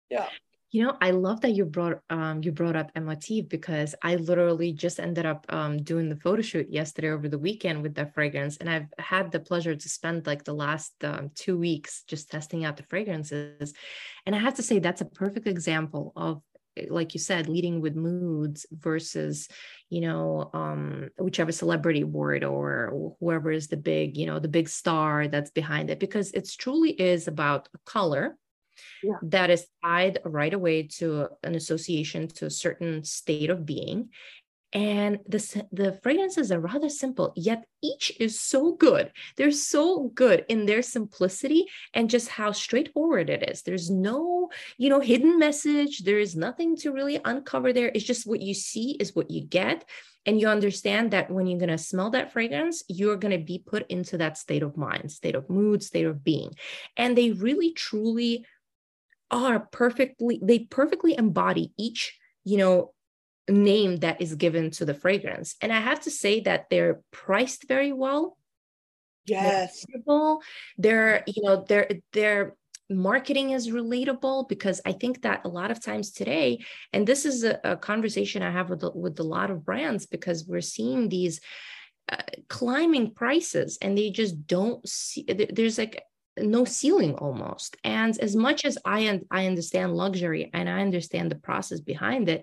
[SPEAKER 3] I love that you brought up Emotive because I literally just ended up doing the photo shoot yesterday over the weekend with that fragrance, and I've had the pleasure to spend like the last 2 weeks just testing out the fragrances, and I have to say that's a perfect example of, like you said, leading with moods versus, whichever celebrity word or whoever is the big star that's behind it, because it truly is about a color that is tied right away to an association to a certain state of being. And the fragrances are rather simple, yet each is so good. They're so good in their simplicity and just how straightforward it is. There's no, hidden message. There is nothing to really uncover there. It's just what you see is what you get. And you understand that when you're going to smell that fragrance, you're going to be put into that state of mind, state of mood, state of being. And they really, truly they perfectly embody each, name that is given to the fragrance. And I have to say that they're priced very well.
[SPEAKER 2] Yes.
[SPEAKER 3] Their marketing is relatable because I think that a lot of times today, and this is a conversation I have with a lot of brands, because we're seeing these climbing prices and they just don't see, there's like no ceiling almost. And as much as I understand luxury and I understand the process behind it,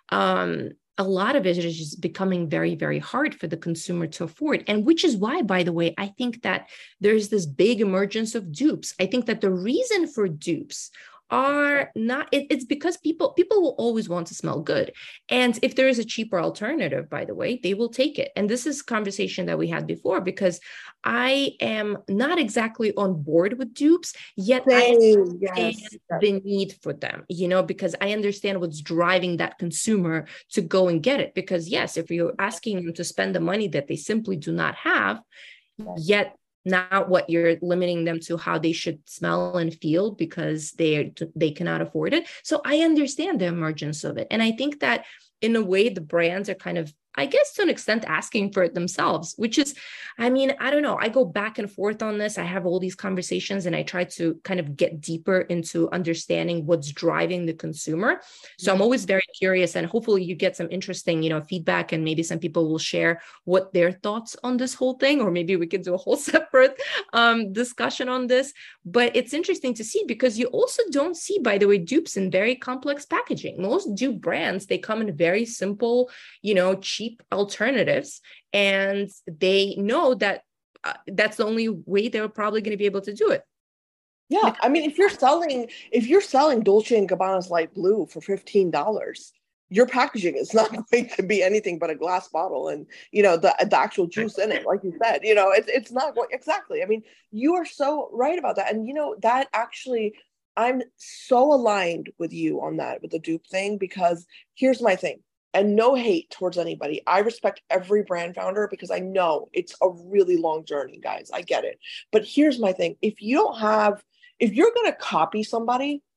[SPEAKER 3] a lot of it is just becoming very, very hard for the consumer to afford. And which is why, by the way, I think that there's this big emergence of dupes. I think that the reason for dupes are not, it's because people will always want to smell good. And if there is a cheaper alternative, by the way, they will take it. And this is a conversation that we had before, because I am not exactly on board with dupes, yet I understand the need for them, because I understand what's driving that consumer to go and get it. Because yes, if you're asking them to spend the money that they simply do not have, yet not what you're limiting them to how they should smell and feel because they cannot afford it. So I understand the emergence of it. And I think that in a way, the brands are kind of, I guess, to an extent, asking for it themselves, which is, I mean, I don't know. I go back and forth on this. I have all these conversations and I try to kind of get deeper into understanding what's driving the consumer. So I'm always very curious, and hopefully you get some interesting, feedback, and maybe some people will share what their thoughts on this whole thing, or maybe we could do a whole separate discussion on this. But it's interesting to see, because you also don't see, by the way, dupes in very complex packaging. Most dupe brands, they come in very simple, cheap alternatives, and they know that that's the only way they're probably going to be able to do it.
[SPEAKER 2] Yeah, I mean, if you're selling Dolce and Gabbana's light blue for $15, your packaging is not going to be anything but a glass bottle and the actual juice in it, like you said. It's not going exactly. I mean, you are so right about that, and that actually, I'm so aligned with you on that, with the dupe thing, because here's my thing. And no hate towards anybody. I respect every brand founder because I know it's a really long journey, guys. I get it. But here's my thing. If you're going to copy somebody,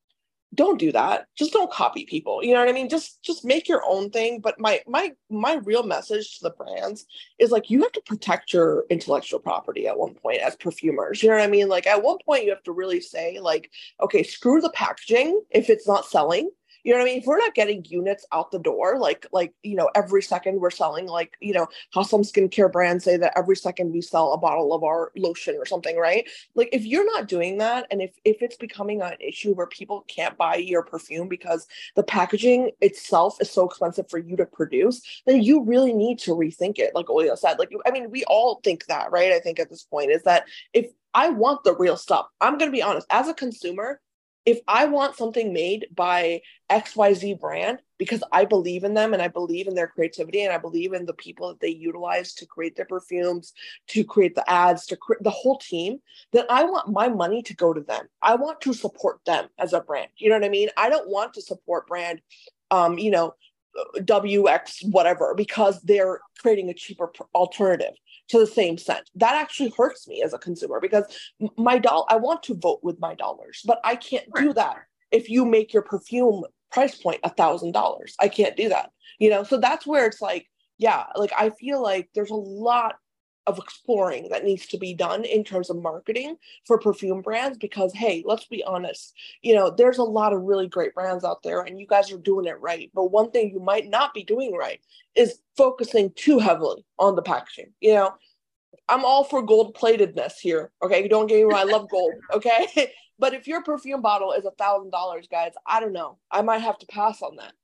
[SPEAKER 2] don't do that. Just don't copy people. You know what I mean? Just make your own thing. But my real message to the brands is like, you have to protect your intellectual property at one point as perfumers. You know what I mean? Like at one point you have to really say like, okay, screw the packaging if it's not selling. You know what I mean? If we're not getting units out the door, every second we're selling, how some skincare brands say that every second we sell a bottle of our lotion or something, right? Like if you're not doing that, and if it's becoming an issue where people can't buy your perfume because the packaging itself is so expensive for you to produce, then you really need to rethink it. Like Olia said, we all think that, right? I think at this point is that if I want the real stuff, I'm going to be honest, as a consumer, if I want something made by XYZ brand because I believe in them and I believe in their creativity and I believe in the people that they utilize to create their perfumes, to create the ads, to create the whole team, then I want my money to go to them. I want to support them as a brand. You know what I mean? I don't want to support brand, WX whatever, because they're creating a cheaper alternative to the same scent. That actually hurts me as a consumer because I want to vote with my dollars, but I can't do that if you make your perfume price point $1,000. I can't do that, so that's where it's like, yeah, like I feel like there's a lot of exploring that needs to be done in terms of marketing for perfume brands because, hey, let's be honest, there's a lot of really great brands out there and you guys are doing it right. But one thing you might not be doing right is focusing too heavily on the packaging. I'm all for gold platedness here. Okay. Don't get me wrong. I love gold. Okay. But if your perfume bottle is $1,000, guys, I don't know. I might have to pass on that,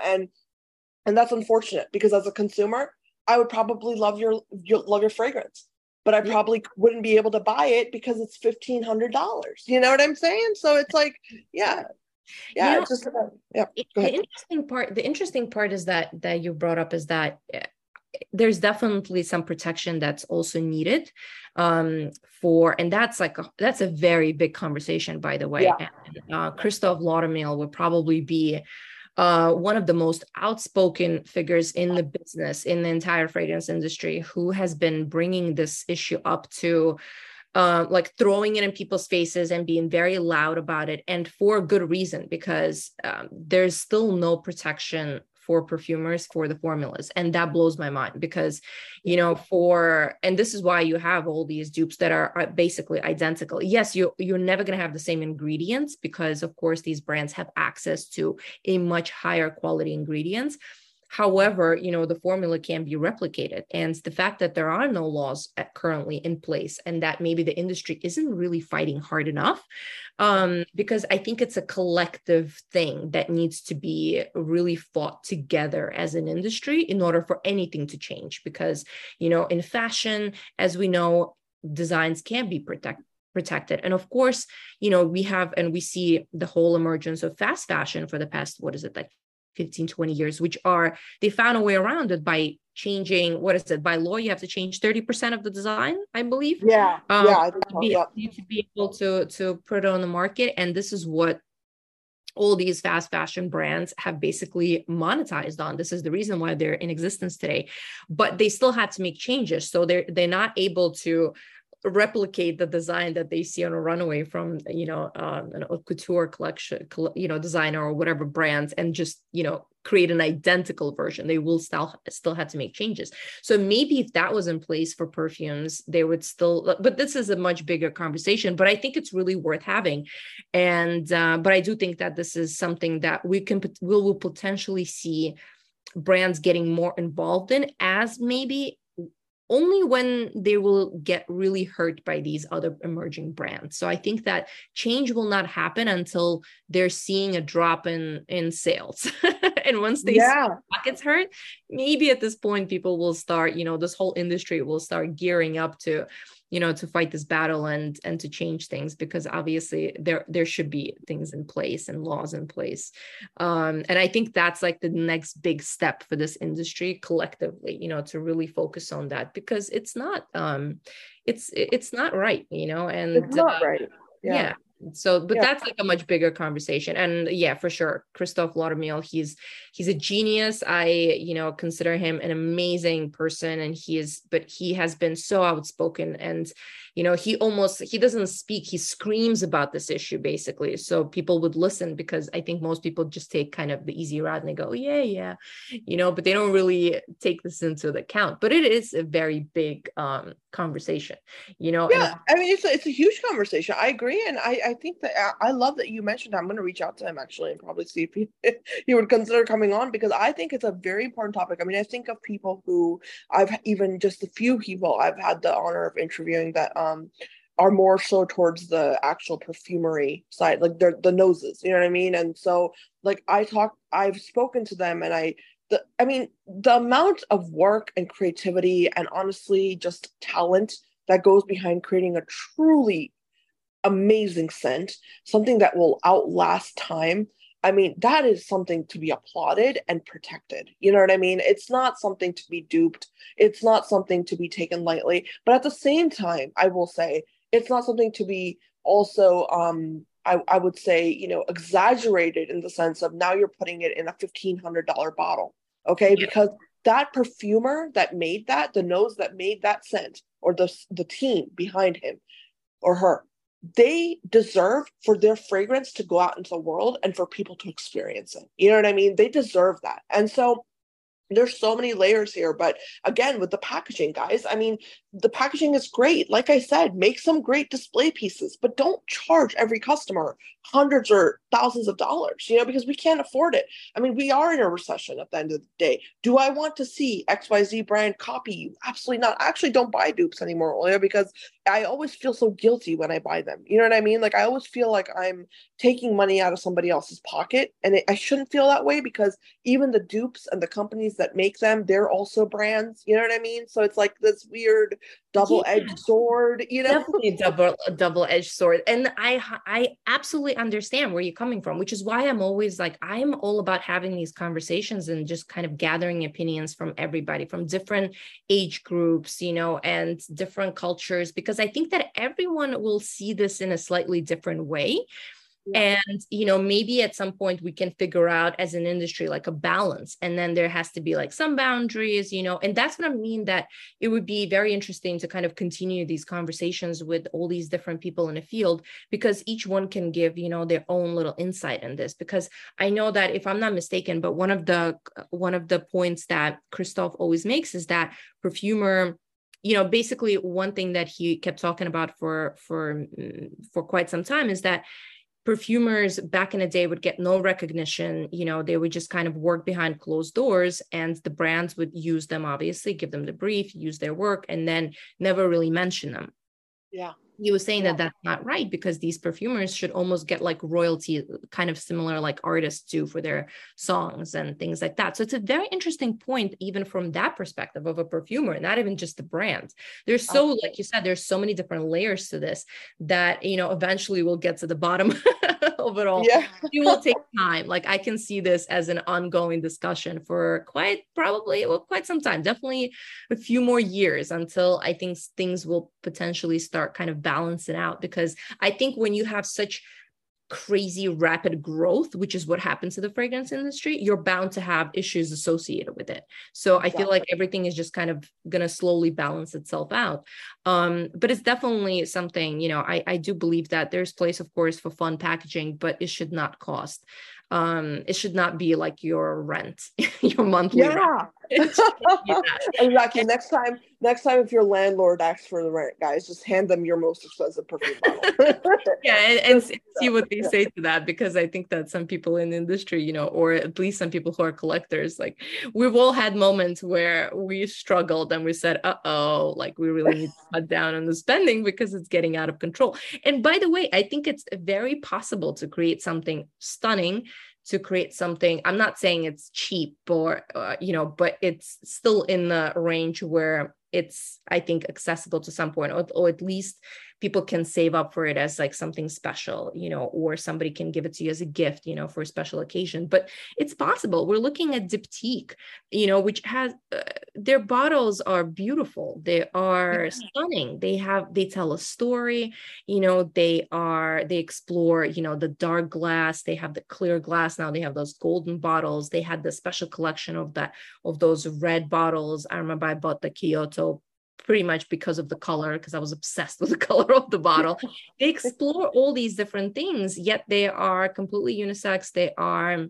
[SPEAKER 2] and that's unfortunate because as a consumer, I would probably love your fragrance, but I probably wouldn't be able to buy it because it's $1,500. You know what I'm saying? So it's like, yeah. It's just yeah.
[SPEAKER 3] The interesting part is that you brought up is that there's definitely some protection that's also needed and that's a very big conversation, by the way.
[SPEAKER 2] Yeah.
[SPEAKER 3] And, Christophe Laudermilch would probably be one of the most outspoken figures in the business, in the entire fragrance industry, who has been bringing this issue up to throwing it in people's faces and being very loud about it, and for good reason, because there's still no protection for perfumers for the formulas. And that blows my mind because, and this is why you have all these dupes that are basically identical. Yes, you're never going to have the same ingredients because of course these brands have access to a much higher quality ingredients. However, the formula can be replicated. And the fact that there are no laws currently in place and that maybe the industry isn't really fighting hard enough, because I think it's a collective thing that needs to be really fought together as an industry in order for anything to change. Because, in fashion, as we know, designs can be protected. And of course, we see the whole emergence of fast fashion for the past, 15, 20 years, they found a way around it by changing, by law, you have to change 30% of the design, I believe.
[SPEAKER 2] Yeah. I think so.
[SPEAKER 3] To be able to put it on the market. And this is what all these fast fashion brands have basically monetized on. This is the reason why they're in existence today, but they still had to make changes. So they're not able to replicate the design that they see on a runway from, an haute couture collection, designer or whatever brands, and just, create an identical version. They will still have to make changes. So maybe if that was in place for perfumes, they would still, but this is a much bigger conversation, but I think it's really worth having. And, but I do think that this is something that we will potentially see brands getting more involved in, as maybe only when they will get really hurt by these other emerging brands. So I think that change will not happen until they're seeing a drop in sales. And once they see pockets hurt, maybe at this point, people will start, this whole industry will start gearing up to, to fight this battle and to change things, because obviously there should be things in place and laws in place. And I think that's like the next big step for this industry collectively, to really focus on that, because it's not, it's not right, and
[SPEAKER 2] it's not right. Yeah.
[SPEAKER 3] So, but that's like a much bigger conversation. And yeah, for sure, Christophe Laudermilch, he's a genius. I, consider him an amazing person, and but he has been so outspoken, and he doesn't speak, he screams about this issue basically, so people would listen, because I think most people just take kind of the easy route and they go, yeah, but they don't really take this into account. But it is a very big conversation,
[SPEAKER 2] Yeah, I mean, it's a huge conversation. I agree, and I think that I love that you mentioned that. I'm going to reach out to him actually and probably see if he would consider coming on, because I think it's a very important topic. I mean, I think of people who just a few people I've had the honor of interviewing that are more so towards the actual perfumery side, like they're the noses, you know what I mean? And so like I've spoken to them, and the amount of work and creativity and honestly just talent that goes behind creating a truly amazing scent, something that will outlast time. I mean, that is something to be applauded and protected. You know what I mean? It's not something to be duped. It's not something to be taken lightly. But at the same time, I will say it's not something to be also, I would say, exaggerated in the sense of now you're putting it in a $1,500 bottle. Okay. Yeah. Because that perfumer that made that, the nose that made that scent, or the team behind him or her, they deserve for their fragrance to go out into the world and for people to experience it. You know what I mean? They deserve that. And so there's so many layers here. But again, with the packaging, guys, I mean, the packaging is great. Like I said, make some great display pieces, but don't charge every customer hundreds or thousands of dollars, because we can't afford it. I mean, we are in a recession at the end of the day. Do I want to see XYZ brand copy you? Absolutely not. I actually don't buy dupes anymore, Olia, because I always feel so guilty when I buy them. You know what I mean? Like, I always feel like I'm taking money out of somebody else's pocket, and I shouldn't feel that way, because even the dupes and the companies that make them, they're also brands. You know what I mean? So it's like this weird double-edged sword,
[SPEAKER 3] Definitely double-edged sword. And I absolutely understand where you're coming from, which is why I'm always like, I'm all about having these conversations and just kind of gathering opinions from everybody, from different age groups, and different cultures, because I think that everyone will see this in a slightly different way. Yeah. And, maybe at some point we can figure out as an industry, like a balance, and then there has to be like some boundaries, and that's what I mean, that it would be very interesting to kind of continue these conversations with all these different people in the field, because each one can give, their own little insight in this. Because I know that, if I'm not mistaken, but one of the points that Christophe always makes is that perfumer, basically one thing that he kept talking about for quite some time is that perfumers back in the day would get no recognition. They would just kind of work behind closed doors, and the brands would use them, obviously, give them the brief, use their work, and then never really mention them.
[SPEAKER 2] Yeah.
[SPEAKER 3] He was saying that that's not right, because these perfumers should almost get like royalty, kind of similar like artists do for their songs and things like that. So it's a very interesting point, even from that perspective of a perfumer, not even just the brand. There's like you said, there's so many different layers to this that, eventually we'll get to the bottom of it all. Yeah. It will take time. Like, I can see this as an ongoing discussion for quite some time, definitely a few more years, until I think things will potentially start kind of balance it out. Because I think when you have such crazy rapid growth, which is what happens to the fragrance industry, you're bound to have issues associated with it. So I feel like everything is just kind of going to slowly balance itself out. But it's definitely something, I do believe that there's place, of course, for fun packaging, but it should not cost. It should not be like your rent, your monthly rent.
[SPEAKER 2] Exactly. Next time, if your landlord asks for the rent, guys, just hand them your most expensive perfume bottle.
[SPEAKER 3] and see what they say to that, because I think that some people in the industry, or at least some people who are collectors, like, we've all had moments where we struggled and we said, like, we really need to cut down on the spending because it's getting out of control. And by the way, I think it's very possible to create something stunning, to create something, I'm not saying it's cheap or, but it's still in the range where it's, I think, accessible to some point, or at least people can save up for it as like something special, or somebody can give it to you as a gift, for a special occasion. But it's possible. We're looking at Diptyque, which has their bottles are beautiful. They are stunning. They tell a story. They explore, the dark glass. They have the clear glass. Now they have those golden bottles. They had the special collection of those red bottles. I remember I bought the Kyoto pretty much because of the color, because I was obsessed with the color of the bottle. They explore all these different things, yet they are completely unisex. They are,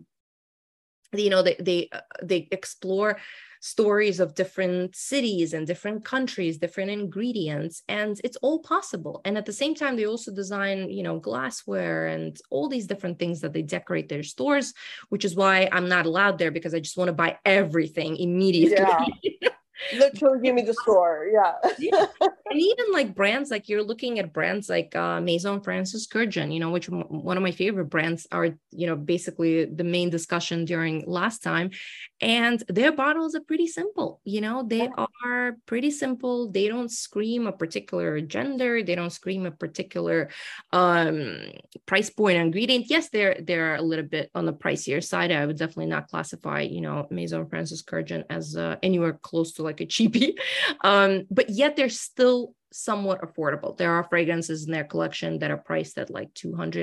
[SPEAKER 3] they explore stories of different cities and different countries, different ingredients, and it's all possible. And at the same time, they also design, glassware and all these different things that they decorate their stores, which is why I'm not allowed there, because I just want to buy everything immediately.
[SPEAKER 2] Yeah. Literally give me the store. Yeah.
[SPEAKER 3] And even like brands, like you're looking at brands like Maison Francis Kurkdjian, which one of my favorite brands are, basically the main discussion during last time. And their bottles are pretty simple. They are pretty simple. They don't scream a particular gender. They don't scream a particular price point ingredient. Yes, they're a little bit on the pricier side. I would definitely not classify, Maison Francis Kurkdjian as anywhere close to like a cheapie. But yet they're still somewhat affordable. There are fragrances in their collection that are priced at like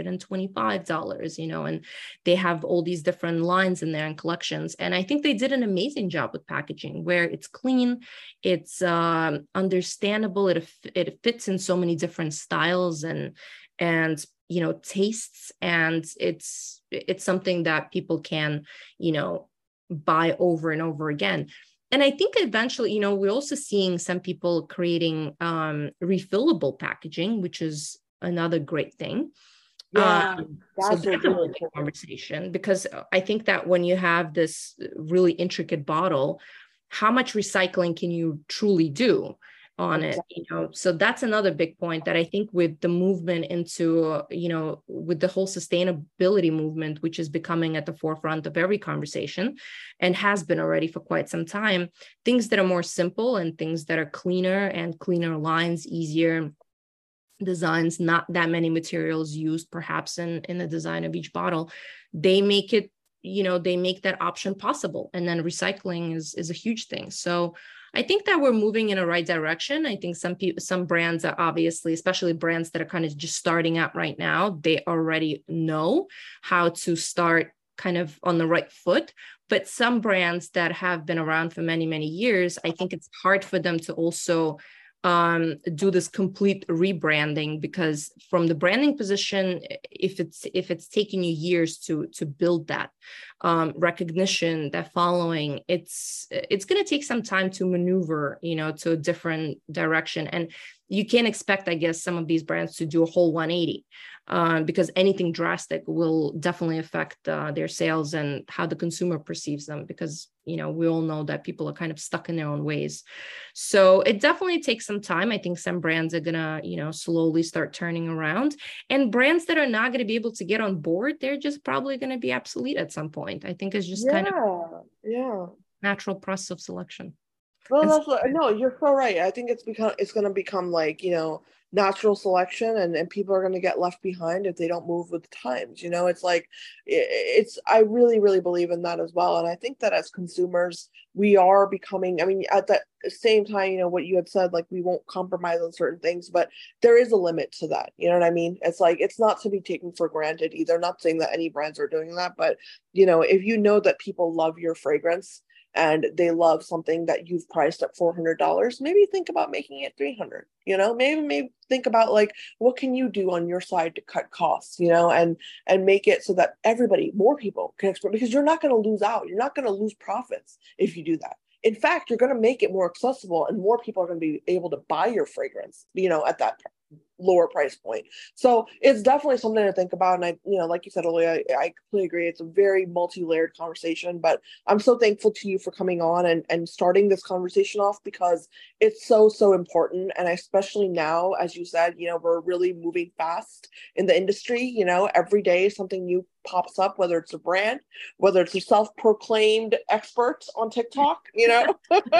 [SPEAKER 3] $225, and they have all these different lines in there and collections. And I think they did an amazing job with packaging, where it's clean, it's understandable, it fits in so many different styles and tastes, and it's something that people can buy over and over again. And I think eventually, we're also seeing some people creating refillable packaging, which is another great thing.
[SPEAKER 2] Yeah,
[SPEAKER 3] so that's a really big conversation, because I think that when you have this really intricate bottle, how much recycling can you truly do on it? So that's another big point that I think with the movement into, with the whole sustainability movement, which is becoming at the forefront of every conversation and has been already for quite some time, things that are more simple and things that are cleaner and cleaner lines, easier designs, not that many materials used perhaps in the design of each bottle, they make it, they make that option possible. And then recycling is a huge thing. So I think that we're moving in the right direction. I think some brands are obviously, especially brands that are kind of just starting out right now, they already know how to start kind of on the right foot. But some brands that have been around for many, many years, I think it's hard for them to also do this complete rebranding, because from the branding position, if it's taking you years to build that recognition, that following, it's going to take some time to maneuver, to a different direction. And you can't expect, I guess, some of these brands to do a whole 180, because anything drastic will definitely affect their sales and how the consumer perceives them, because, we all know that people are kind of stuck in their own ways. So it definitely takes some time. I think some brands are going to, slowly start turning around, and brands that are not going to be able to get on board, they're just probably going to be obsolete at some point. I think it's just kind of natural process of selection.
[SPEAKER 2] Well, no, you're so right. I think it's going to become like, natural selection, and people are going to get left behind if they don't move with the times. It's like, I really, really believe in that as well. And I think that as consumers, we are becoming, I mean, at the same time, what you had said, like, we won't compromise on certain things, but there is a limit to that. You know what I mean? It's like, it's not to be taken for granted either. Not saying that any brands are doing that, but, if you know that people love your fragrance, and they love something that you've priced at $400, maybe think about making it $300. Maybe think about, like, what can you do on your side to cut costs, and make it so that more people can explore, because you're not going to lose out. You're not going to lose profits if you do that. In fact, you're going to make it more accessible, and more people are going to be able to buy your fragrance, at that lower price point. So it's definitely something to think about. And I, like you said, Olya, I completely agree. It's a very multi-layered conversation, but I'm so thankful to you for coming on and starting this conversation off, because it's so, so important. And especially now, as you said, we're really moving fast in the industry. Every day something new pops up, whether it's a brand, whether it's a self-proclaimed expert on TikTok, you know.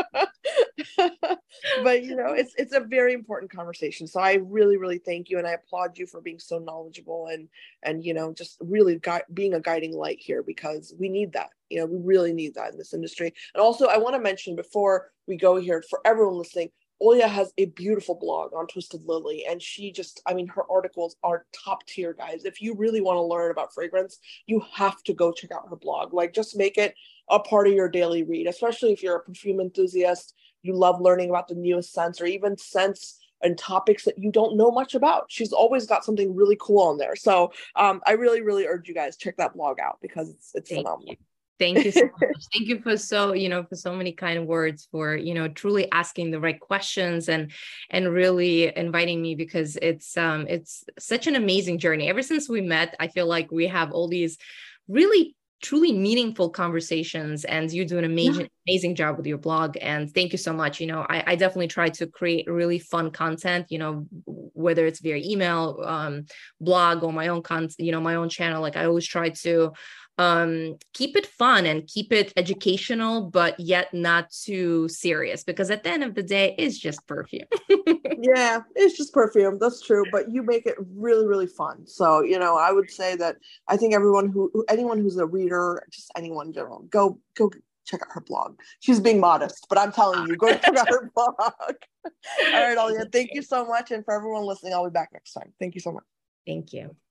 [SPEAKER 2] But you know, it's a very important conversation. So I really, really thank you, and I applaud you for being so knowledgeable and you know, just really being a guiding light here, because we need that. You know, we really need that in this industry. And also, I want to mention before we go here, for everyone listening, Olia has a beautiful blog on Twisted Lily, and she just, I mean, her articles are top tier, guys. If you really want to learn about fragrance, you have to go check out her blog. Like, just make it a part of your daily read, especially if you're a perfume enthusiast, you love learning about the newest scents, or even scents and topics that you don't know much about. She's always got something really cool on there. So I really, really urge you guys, check that blog out, because it's phenomenal.
[SPEAKER 3] Thank you so much. Thank you for for so many kind words, for, truly asking the right questions and really inviting me, because it's such an amazing journey. Ever since we met, I feel like we have all these really truly meaningful conversations, and you do an amazing job with your blog. And thank you so much. I definitely try to create really fun content, whether it's via email, blog, or my own content, my own channel. Like, I always try to keep it fun and keep it educational, but yet not too serious, because at the end of the day, it's just perfume.
[SPEAKER 2] Yeah, it's just perfume. That's true. But you make it really, really fun. So, I would say that I think anyone who's a reader, just anyone in general, go check out her blog. She's being modest, but I'm telling you, go check out her blog. All right, Olia, thank you so much. And for everyone listening, I'll be back next time. Thank you so much.
[SPEAKER 3] Thank you.